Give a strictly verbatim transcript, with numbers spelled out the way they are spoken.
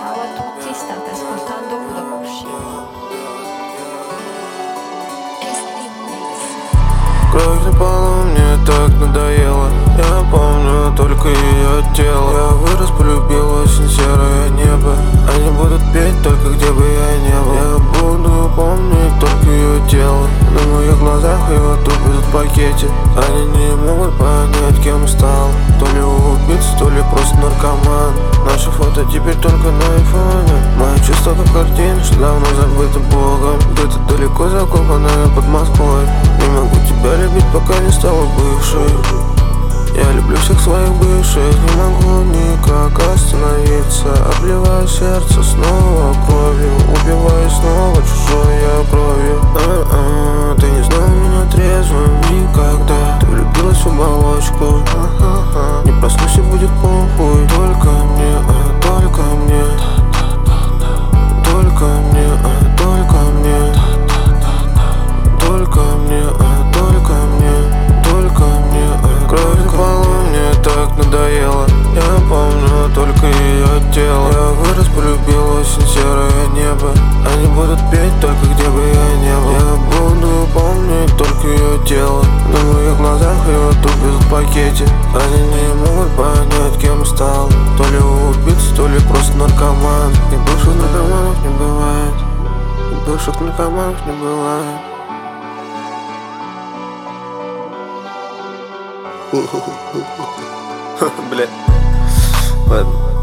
Ciao a tutti, state ascoltando Kudokushi. Кровь на полу, мне так надоело. Я помню только ее тело. Я вырос, полюбил очень серое небо. Они будут петь только где бы я не был. Я буду помнить только ее тело. На моих глазах его тупят в пакете. Они не могут понять, кем стал. То ли убийца, то ли просто наркоман. Наши фото теперь только на айфоне. Мои чувства как картина, что давно забыта Богом. Где-то далеко закопанная под Москвой. Не могу тебя любить, пока не стала бывшей. Я люблю всех своих бывших, не могу никак остановиться. Обливаю сердце снова кровью, убиваю снова чужой я кровью. А-а, ты не знал меня трезвым никогда. Ты влюбилась в оболочку. А-а-а. Не проснусь и будет похуй. Только мне, а только мне. Только мне, а только мне. Только мне, а только мне. Только мне, а кровь на полу, мне так надоело. Я помню только ее тело. Я вырос, полюбил очень серое небо. Они будут петь только где бы я не был. Я буду помнить только ее тело. На моих глазах его тупят в пакете. Они не могут понять, кем стал. То ли убийца, то ли просто наркоман. И бывших наркоманов не бывает. И бывших наркоманов не бывает. Бля, ладно.